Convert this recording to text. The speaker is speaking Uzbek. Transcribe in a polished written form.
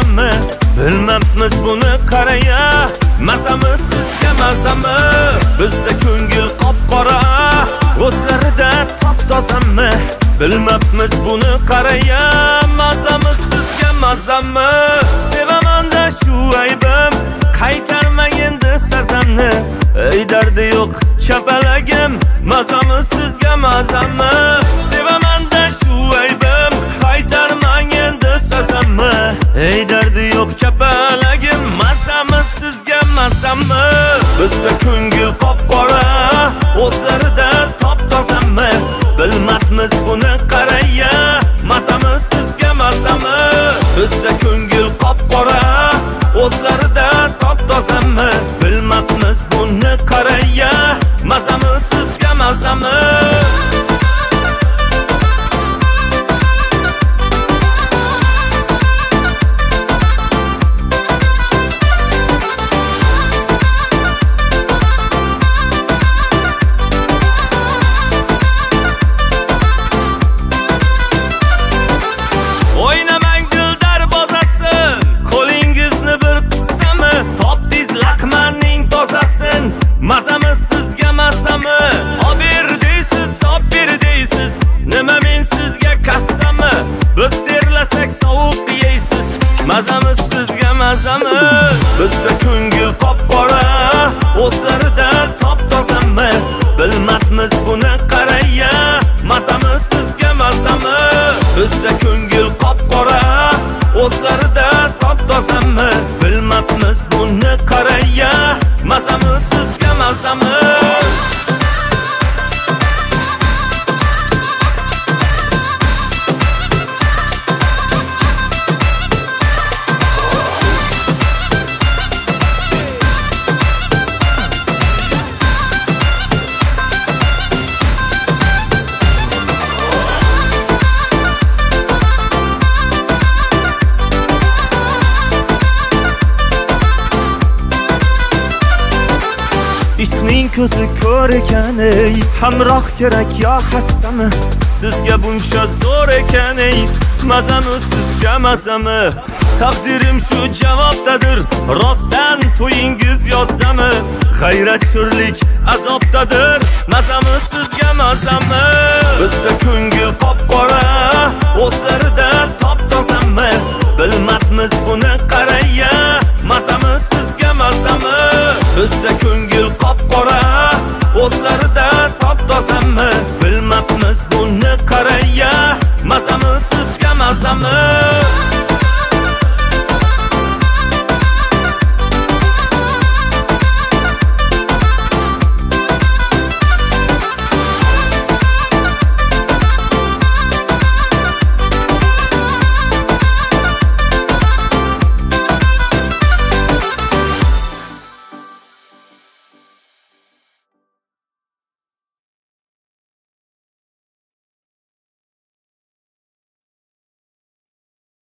tozami? Bilmabmiz buni qaraya, mazamiz sizga mazami? Bizda ko'ngil qop-qora, o'zlarida top-tozami? Bilmabmiz buni qaraya, mazamiz sizga mazami? Sevaman-da shu aybim, qaytarmang endi sazamni. Ey dardi yo'q chapalagim, mazamiz sizga mazami? Sevaman-da shu aybim, qaytarmang endi sazamni. Ey dardi yo'q chapalagim, mazamiz sizga mazami? Bizda ko'ngil qop-qora, o'zlarida top-tozami? Bilmabmiz buni qaraya, mazamiz sizga mazami? Bizda ko'ngil qop-qora, o'zlarida top-tozami? Bilmabmiz buni qaraya, mazamiz sizga mazami? Mazamiz sizga mazami? Ober deysiz, top ber deysiz. Nima men sizga qassami? Biz terlasak sovuq yeysiz. Mazamiz sizga mazami? Bizda ko'ngil qop-qora, o'zlarida top-tozami? Bilmabmiz buni qaraya, mazamiz sizga mazami? Bizda ko'ngil qop-qora, o'zlarida top-tozami? Bilmabmiz buni qaraya, mazamiz sizga mazami? Ishqning ko'zi ko'r ekan, ey hamroh kerak yo hassami? Sizga buncha zo'r ekan, ey mazamiz sizga mazami? Taqdirim shu javobdadir, rostdan to'yingiz yozdami? G'ayrat sho'rlik azobdadir, mazamiz sizga mazami? Bizda ko'ngil qop-qora, o'zlarida top-tozami? Bilmabmiz buni qaraya, mazamiz sizga mazami? Bizda